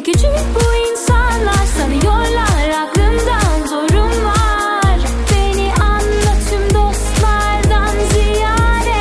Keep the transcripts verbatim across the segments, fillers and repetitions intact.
küçük bu insanlar, sanıyorlar aklımdan zorum var. Beni anla tüm dostlardan ziyade.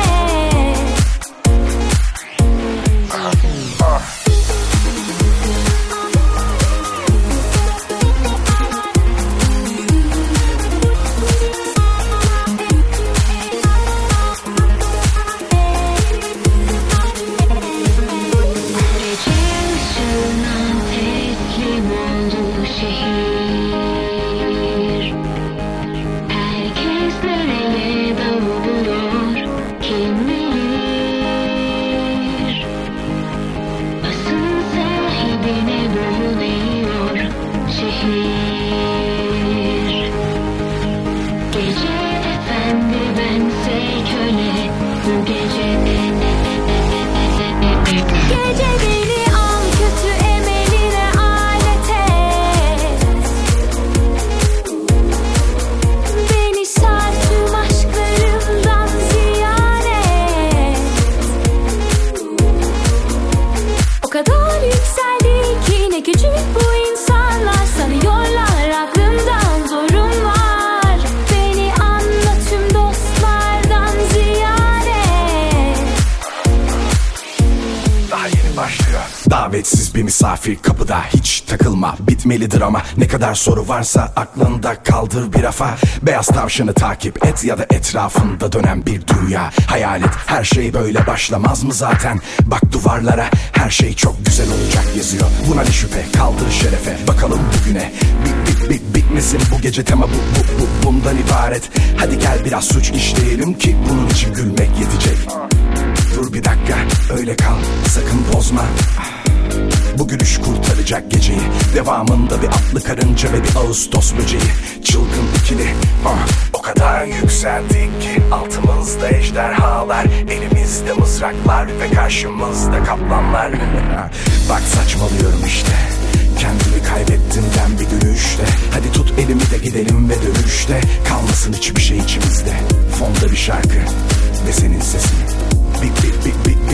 O kadar yükseldi ki ne küçük bu insanlar, sanıyorlar aklımdan zorum var. Beni anla tüm dostlardan ziyade. Daha yeni başlıyor. Davetsiz bir misafir kapıda, hiç takılma, bitmelidir ama ne kadar soru varsa aklında kaldır bir rafa. Beyaz tavşanı takip et ya da etrafında dönen bir dünya hayal et. Her şey böyle başlamaz mı zaten? Bak duvarlara, her şey çok güzel olacak yazıyor. Buna ne şüphe, kaldır şerefe, bakalım bugüne. Bit bit bit bitmesin bu gece, tema bu, bu, bu bundan ibaret. Hadi gel biraz suç işleyelim ki bunun için gülmek yetecek. Dur bir dakika, öyle kal, sakın bozma. Bu gülüş kurtaracak geceyi. Devamında bir atlı karınca ve bir Ağustos böceği. Çılgın ikili, ah, o kadar yükseldik ki altımızda ejderhalar, elimizde mızraklar ve karşımızda kaplanlar. Bak saçmalıyorum işte, kendimi kaybettimden bir gülüşte. Hadi tut elimi de gidelim ve dönüşte kalmasın hiçbir şey içimizde. Fonda bir şarkı ve senin sesin. Bip bip bip bip